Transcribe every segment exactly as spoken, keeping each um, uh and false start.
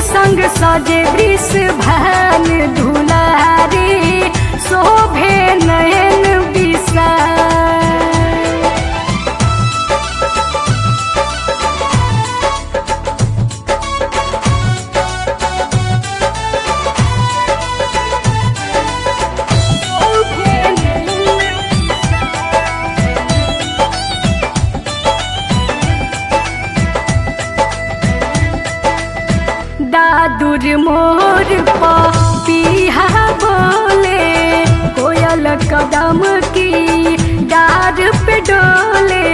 संग सजे वृषभान दुलारी शोभे नयन विशाल। दादुर मोर पपीहा बोले कोयल कदम की डार पे डोले,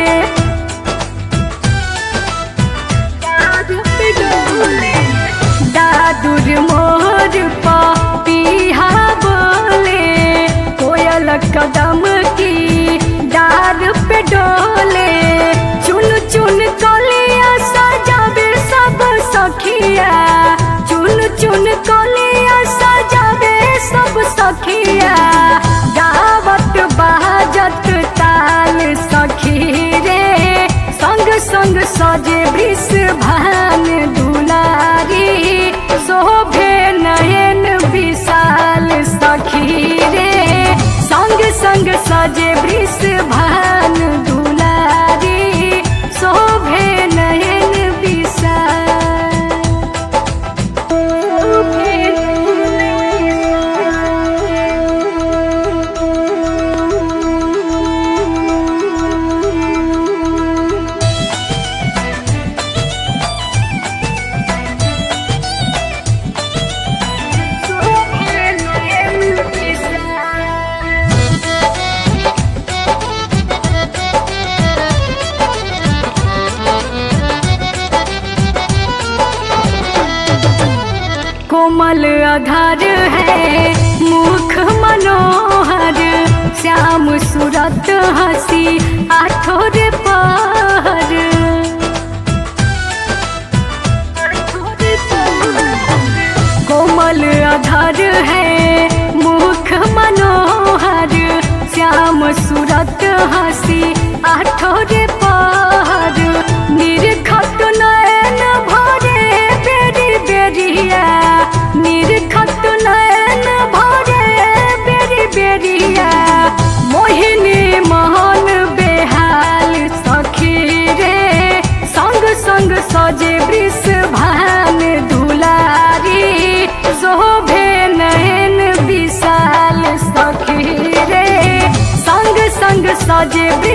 डार पे डोले। दादुर मोर पपीहा बोले कोयल कदम की डार पे डोले। चुन चुन कलिया सजावे सब सखिया, चुन चुन कलिया सजावे सब सखिया। गावत बाजत ताल सखी रे संग संग सजे वृषभान दुलारी शोभे नयन विशाल सखी रे संग संग सजे वृषभान दुलारी शोभे नयन विशाल। कोमल आधार है मुख मनोहर श्याम सूरत हंसी आठोर पहर। कोमल आधार है मुख मनोहर श्याम सूरत हंसी आठोर पहर। निरखत नयन भरे बेरी बेरिया, निरखत नयन भरे बेरी बेरिया। मोहिनी मोहन बेहाल सखी रे संग संग सजे वृषभान दुलारी शोभे नयन विशाल सखी रे संग संग सजे